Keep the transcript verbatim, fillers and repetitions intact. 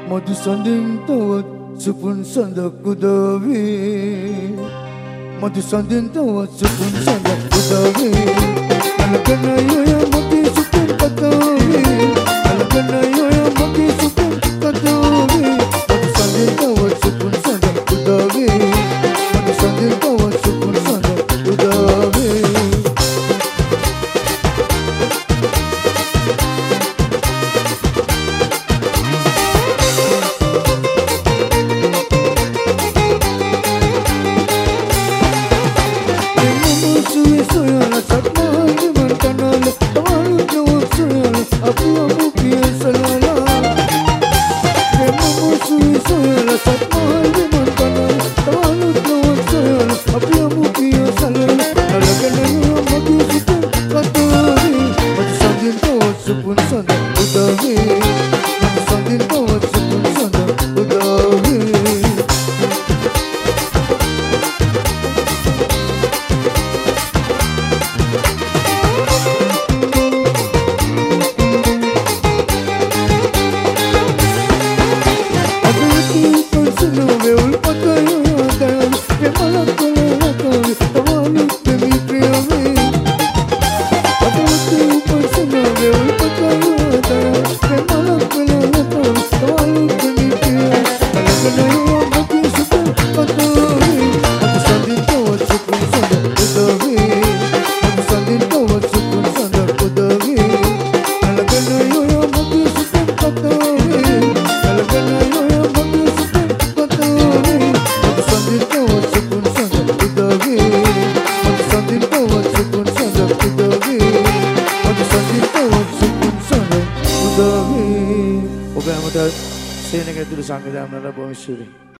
මధు සඳින් තවත් සුපුන් සඳක් උදා වේ මధు සඳින් තවත් සුපුන් සඳක් උදා වේ අලකන යොය මගේ සුපුන් කතා වේ අලකන යොය මගේ සුපුන් කතා වේ මధు සඳින් තවත් සුපුන් සඳක් උදා වේ මధు සඳින් තවත් සුපුන් සඳක් උදා වේ Oke, amat sini kayak dulu sangat dalam dalam bawah suri.